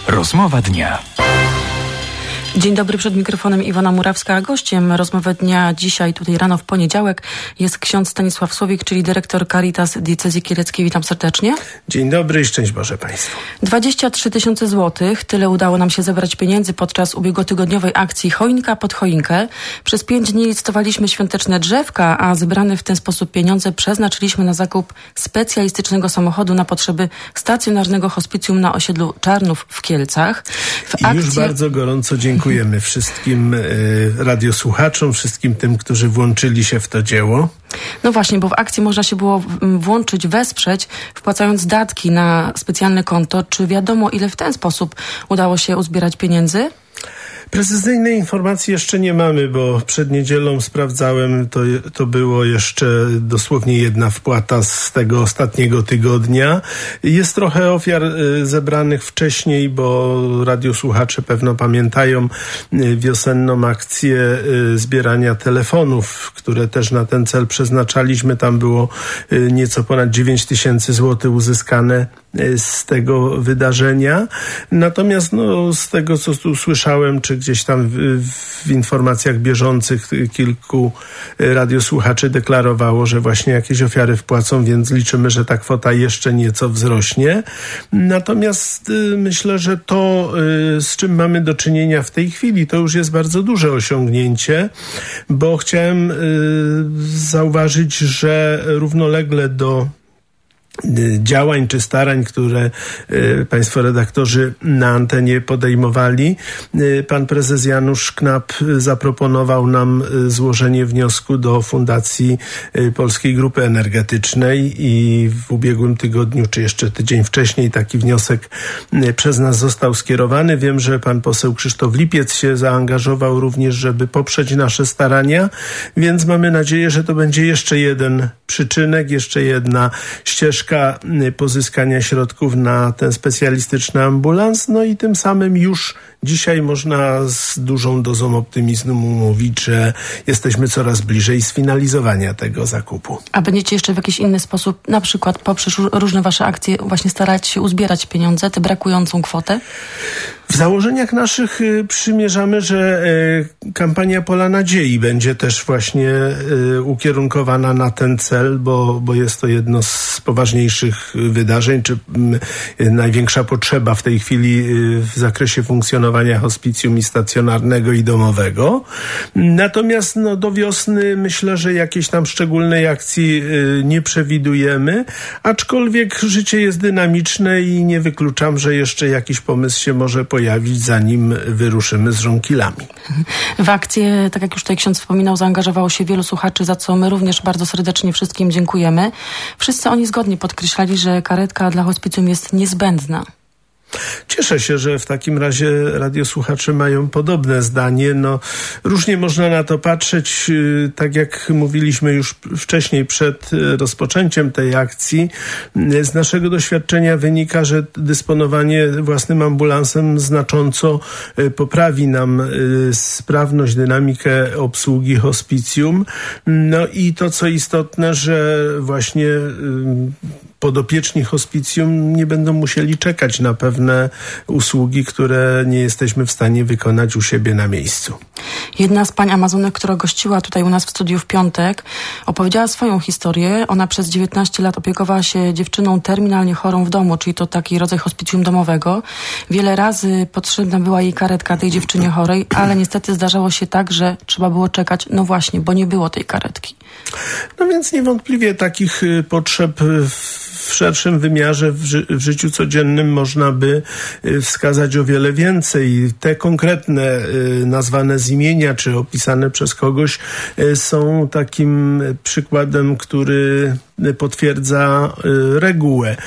Rozmowa dnia. Dzień dobry, przed mikrofonem Iwona Murawska, a gościem rozmowy dnia dzisiaj, tutaj rano w poniedziałek, jest ksiądz Stanisław Słowik, czyli dyrektor Caritas Diecezji Kieleckiej. Witam serdecznie. Dzień dobry i szczęść Boże Państwu. 23 000 złotych, tyle udało nam się zebrać pieniędzy podczas ubiegłotygodniowej akcji Choinka pod choinkę. Przez 5 dni licytowaliśmy świąteczne drzewka, a zebrane w ten sposób pieniądze przeznaczyliśmy na zakup specjalistycznego samochodu na potrzeby stacjonarnego hospicjum na osiedlu Czarnów w Kielcach. Już bardzo gorąco dziękujemy wszystkim radiosłuchaczom, wszystkim tym, którzy włączyli się w to dzieło. No właśnie, bo w akcji można się było włączyć, wesprzeć, wpłacając datki na specjalne konto. Czy wiadomo, ile w ten sposób udało się uzbierać pieniędzy? Precyzyjnej informacji jeszcze nie mamy, bo przed niedzielą sprawdzałem, to było jeszcze dosłownie jedna wpłata z tego ostatniego tygodnia. Jest trochę ofiar zebranych wcześniej, bo radiosłuchacze pewno pamiętają wiosenną akcję zbierania telefonów, które też na ten cel przeznaczaliśmy. Tam było nieco ponad 9 000 złotych uzyskane z tego wydarzenia. Natomiast z tego, co tu słyszałem, czy gdzieś tam w informacjach bieżących kilku radiosłuchaczy deklarowało, że właśnie jakieś ofiary wpłacą, więc liczymy, że ta kwota jeszcze nieco wzrośnie. Natomiast myślę, że to, z czym mamy do czynienia w tej chwili, to już jest bardzo duże osiągnięcie, bo chciałem zauważyć, że równolegle do działań czy starań, które państwo redaktorzy na antenie podejmowali, pan prezes Janusz Knap zaproponował nam złożenie wniosku do Fundacji Polskiej Grupy Energetycznej i w ubiegłym tygodniu, czy jeszcze tydzień wcześniej, taki wniosek przez nas został skierowany. Wiem, że pan poseł Krzysztof Lipiec się zaangażował również, żeby poprzeć nasze starania, więc mamy nadzieję, że to będzie jeszcze jeden przyczynek, jeszcze jedna ścieżka pozyskania środków na ten specjalistyczny ambulans. No i tym samym już dzisiaj można z dużą dozą optymizmu mówić, że jesteśmy coraz bliżej sfinalizowania tego zakupu. A będziecie jeszcze w jakiś inny sposób, na przykład poprzez różne wasze akcje, właśnie starać się uzbierać pieniądze, tę brakującą kwotę? W założeniach naszych przymierzamy, że kampania Pola Nadziei będzie też właśnie ukierunkowana na ten cel, bo jest to jedno z poważniejszych wydarzeń, czy największa potrzeba w tej chwili w zakresie funkcjonowania hospicjum i stacjonarnego i domowego. Natomiast do wiosny myślę, że jakiejś tam szczególnej akcji nie przewidujemy, aczkolwiek życie jest dynamiczne i nie wykluczam, że jeszcze jakiś pomysł się może pojawić, zanim wyruszymy z żonkilami. W akcję, tak jak już tutaj ksiądz wspominał, zaangażowało się wielu słuchaczy, za co my również bardzo serdecznie wszystkim dziękujemy. Wszyscy oni zgodnie podkreślali, że karetka dla hospicjum jest niezbędna. Cieszę się, że w takim razie radiosłuchacze mają podobne zdanie. Różnie można na to patrzeć. Tak jak mówiliśmy już wcześniej, przed rozpoczęciem tej akcji, z naszego doświadczenia wynika, że dysponowanie własnym ambulansem znacząco poprawi nam sprawność, dynamikę obsługi hospicjum. I to, co istotne, że właśnie podopieczni hospicjum nie będą musieli czekać na pewne usługi, które nie jesteśmy w stanie wykonać u siebie na miejscu. Jedna z pań Amazonek, która gościła tutaj u nas w studiu w piątek, opowiedziała swoją historię. Ona przez 19 lat opiekowała się dziewczyną terminalnie chorą w domu, czyli to taki rodzaj hospicjum domowego. Wiele razy potrzebna była jej karetka tej dziewczynie chorej, ale niestety zdarzało się tak, że trzeba było czekać, właśnie, bo nie było tej karetki. Więc niewątpliwie takich potrzeb w szerszym wymiarze w życiu codziennym można by wskazać o wiele więcej. Te konkretne nazwane z imienia czy opisane przez kogoś są takim przykładem, który potwierdza regułę.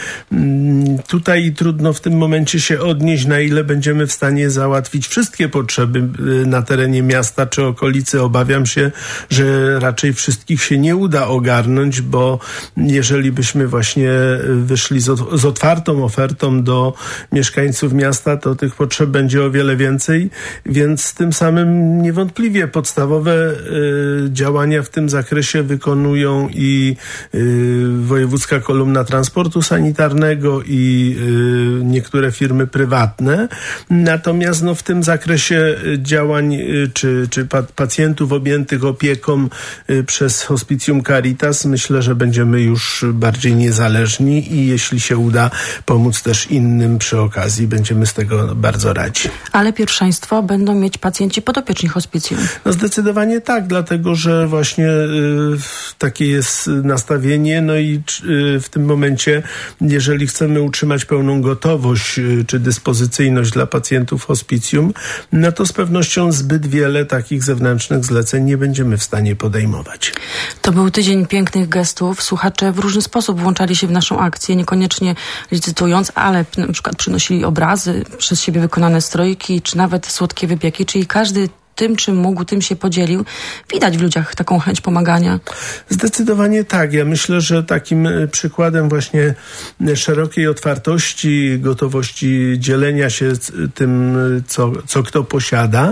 Tutaj trudno w tym momencie się odnieść, na ile będziemy w stanie załatwić wszystkie potrzeby na terenie miasta czy okolicy. Obawiam się, że raczej wszystkich się nie uda ogarnąć, bo jeżeli byśmy właśnie wyszli z otwartą ofertą do mieszkańców miasta, to tych potrzeb będzie o wiele więcej, więc tym samym niewątpliwie podstawowe działania w tym zakresie wykonują i Wojewódzka Kolumna Transportu Sanitarnego i niektóre firmy prywatne. Natomiast w tym zakresie działań czy pacjentów objętych opieką przez Hospicjum Caritas myślę, że będziemy już bardziej niezależni i jeśli się uda pomóc też innym przy okazji, będziemy z tego bardzo radzi. Ale pierwszeństwo będą mieć pacjenci podopieczni hospicjum? No zdecydowanie tak, dlatego że właśnie takie jest nastawienie, no i w tym momencie, jeżeli chcemy utrzymać pełną gotowość czy dyspozycyjność dla pacjentów hospicjum, no to z pewnością zbyt wiele takich zewnętrznych zleceń nie będziemy w stanie podejmować. To był tydzień pięknych gestów. Słuchacze w różny sposób włączali się w naszą akcję, niekoniecznie licytując, ale na przykład przynosili obrazy, przez siebie wykonane strojki, czy nawet słodkie wypieki, czyli każdy tym, czym mógł, tym się podzielił. Widać w ludziach taką chęć pomagania. Zdecydowanie tak. Ja myślę, że takim przykładem właśnie szerokiej otwartości, gotowości dzielenia się tym, co kto posiada,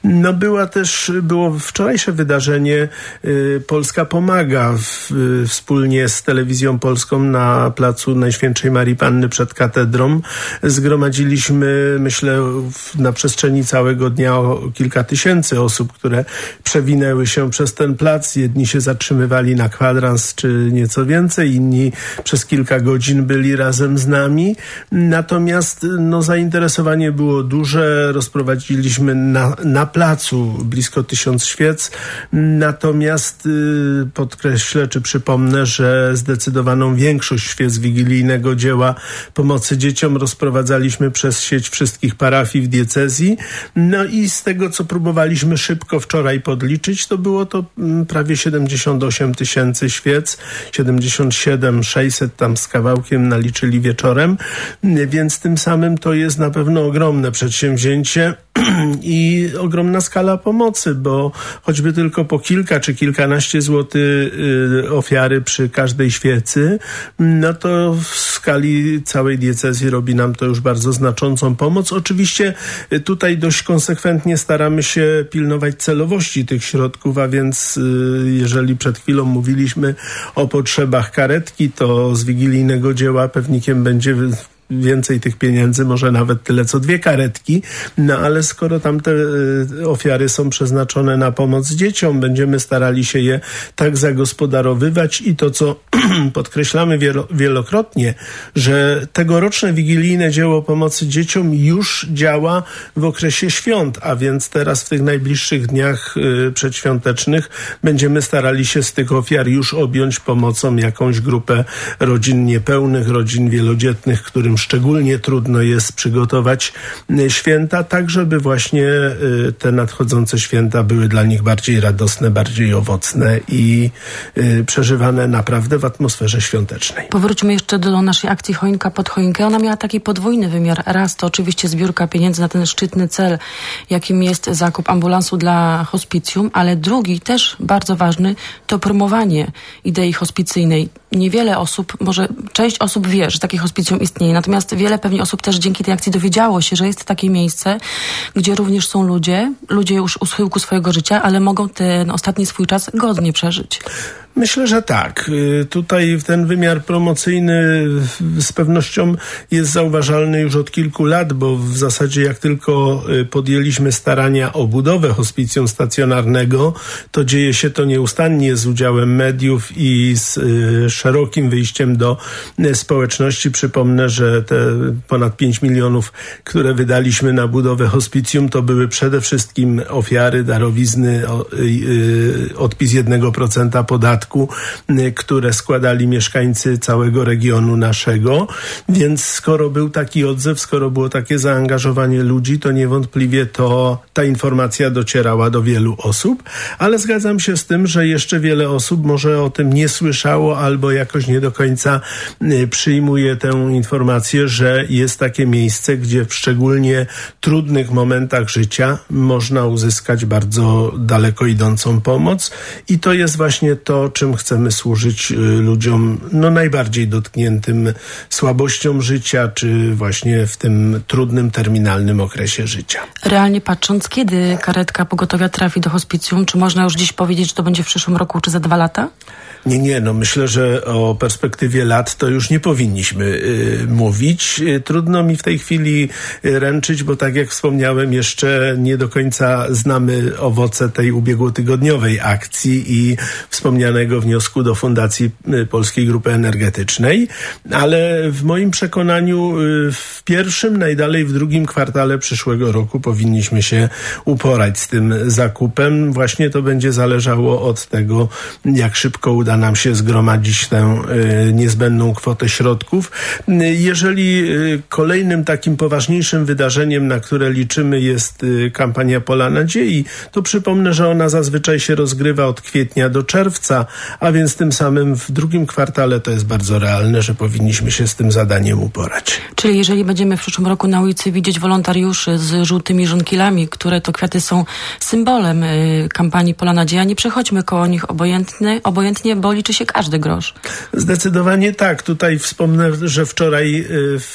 było wczorajsze wydarzenie Polska Pomaga wspólnie z Telewizją Polską na placu Najświętszej Marii Panny przed katedrą. Zgromadziliśmy, myślę, na przestrzeni całego dnia kilka tysięcy osób, które przewinęły się przez ten plac. Jedni się zatrzymywali na kwadrans czy nieco więcej, inni przez kilka godzin byli razem z nami. Natomiast zainteresowanie było duże. Rozprowadziliśmy na placu blisko 1000 świec. Natomiast podkreślę czy przypomnę, że zdecydowaną większość świec wigilijnego dzieła pomocy dzieciom rozprowadzaliśmy przez sieć wszystkich parafii w diecezji. No i z tego, co próbowaliśmy szybko wczoraj podliczyć, to było to prawie 78 000 świec, 77 600 tam z kawałkiem naliczyli wieczorem, więc tym samym to jest na pewno ogromne przedsięwzięcie i ogromna skala pomocy, bo choćby tylko po kilka czy kilkanaście złotych ofiary przy każdej świecy, no to w skali całej diecezji robi nam to już bardzo znaczącą pomoc. Oczywiście tutaj dość konsekwentnie staramy się pilnować celowości tych środków, a więc jeżeli przed chwilą mówiliśmy o potrzebach karetki, to z wigilijnego dzieła pewnikiem będzie więcej tych pieniędzy, może nawet tyle co 2 karetki, ale skoro tamte ofiary są przeznaczone na pomoc dzieciom, będziemy starali się je tak zagospodarowywać i to, co podkreślamy wielokrotnie, że tegoroczne wigilijne dzieło pomocy dzieciom już działa w okresie świąt, a więc teraz w tych najbliższych dniach przedświątecznych będziemy starali się z tych ofiar już objąć pomocą jakąś grupę rodzin niepełnych, rodzin wielodzietnych, którym szczególnie trudno jest przygotować święta, tak żeby właśnie te nadchodzące święta były dla nich bardziej radosne, bardziej owocne i przeżywane naprawdę w atmosferze świątecznej. Powróćmy jeszcze do naszej akcji Choinka pod choinkę. Ona miała taki podwójny wymiar. Raz to oczywiście zbiórka pieniędzy na ten szczytny cel, jakim jest zakup ambulansu dla hospicjum, ale drugi, też bardzo ważny, to promowanie idei hospicyjnej. Niewiele osób, może część osób wie, że takie hospicjum istnieje, natomiast wiele pewnie osób też dzięki tej akcji dowiedziało się, że jest takie miejsce, gdzie również są ludzie już u schyłku swojego życia, ale mogą ten ostatni swój czas godnie przeżyć. Myślę, że tak. Tutaj ten wymiar promocyjny z pewnością jest zauważalny już od kilku lat, bo w zasadzie jak tylko podjęliśmy starania o budowę hospicjum stacjonarnego, to dzieje się to nieustannie z udziałem mediów i z szerokim wyjściem do społeczności. Przypomnę, że te ponad 5 milionów, które wydaliśmy na budowę hospicjum, to były przede wszystkim ofiary, darowizny, odpis 1% podatku, które składali mieszkańcy całego regionu naszego. Więc skoro był taki odzew, skoro było takie zaangażowanie ludzi, to niewątpliwie ta informacja docierała do wielu osób. Ale zgadzam się z tym, że jeszcze wiele osób może o tym nie słyszało albo jakoś nie do końca przyjmuje tę informację, że jest takie miejsce, gdzie w szczególnie trudnych momentach życia można uzyskać bardzo daleko idącą pomoc. I to jest właśnie to, czym chcemy służyć ludziom najbardziej dotkniętym słabością życia, czy właśnie w tym trudnym, terminalnym okresie życia. Realnie patrząc, kiedy karetka pogotowia trafi do hospicjum? Czy można już dziś powiedzieć, że to będzie w przyszłym roku, czy za 2 lata? Nie, myślę, że o perspektywie lat to już nie powinniśmy mówić. Trudno mi w tej chwili ręczyć, bo tak jak wspomniałem, jeszcze nie do końca znamy owoce tej ubiegłotygodniowej akcji i wspomnianego wniosku do Fundacji Polskiej Grupy Energetycznej, ale w moim przekonaniu w pierwszym, najdalej w drugim kwartale przyszłego roku powinniśmy się uporać z tym zakupem. Właśnie to będzie zależało od tego, jak szybko uda nam się zgromadzić tę niezbędną kwotę środków. Jeżeli kolejnym takim poważniejszym wydarzeniem, na które liczymy, jest kampania Pola Nadziei, to przypomnę, że ona zazwyczaj się rozgrywa od kwietnia do czerwca, a więc tym samym w drugim kwartale to jest bardzo realne, że powinniśmy się z tym zadaniem uporać. Czyli jeżeli będziemy w przyszłym roku na ulicy widzieć wolontariuszy z żółtymi żonkilami, które to kwiaty są symbolem kampanii Pola Nadzieja, nie przechodźmy koło nich obojętnie, bo liczy się każdy grosz. Zdecydowanie tak. Tutaj wspomnę, że wczoraj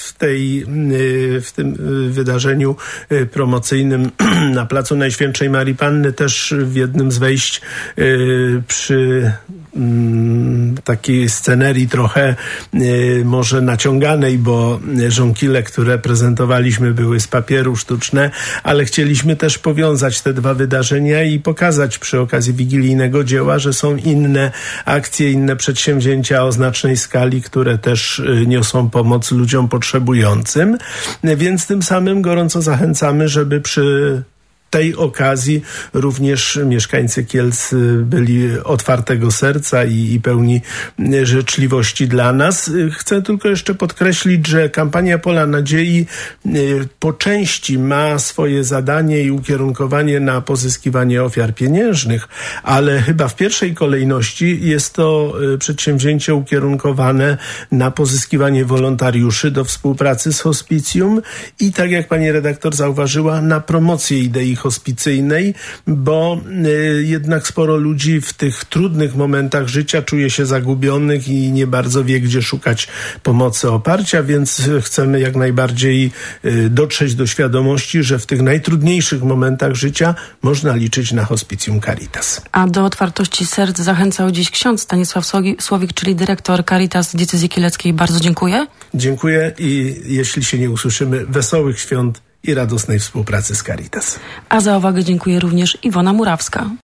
w tym wydarzeniu promocyjnym na Placu Najświętszej Marii Panny też w jednym z wejść przy takiej scenerii trochę może naciąganej, bo żonkile, które prezentowaliśmy, były z papieru sztuczne, ale chcieliśmy też powiązać te dwa wydarzenia i pokazać przy okazji wigilijnego dzieła, że są inne akcje, inne przedsięwzięcia o znacznej skali, które też niosą pomoc ludziom potrzebującym. Więc tym samym gorąco zachęcamy, żeby przy tej okazji również mieszkańcy Kielc byli otwartego serca i pełni życzliwości dla nas. Chcę tylko jeszcze podkreślić, że kampania Pola Nadziei po części ma swoje zadanie i ukierunkowanie na pozyskiwanie ofiar pieniężnych, ale chyba w pierwszej kolejności jest to przedsięwzięcie ukierunkowane na pozyskiwanie wolontariuszy do współpracy z hospicjum i, tak jak pani redaktor zauważyła, na promocję idei hospicyjnej, bo jednak sporo ludzi w tych trudnych momentach życia czuje się zagubionych i nie bardzo wie, gdzie szukać pomocy, oparcia, więc chcemy jak najbardziej dotrzeć do świadomości, że w tych najtrudniejszych momentach życia można liczyć na Hospicjum Caritas. A do otwartości serc zachęcał dziś ksiądz Stanisław Słowik, czyli dyrektor Caritas Diecezji Kieleckiej. Bardzo dziękuję. Dziękuję i jeśli się nie usłyszymy, wesołych świąt i radosnej współpracy z Caritas. A za uwagę dziękuję również Iwona Murawska.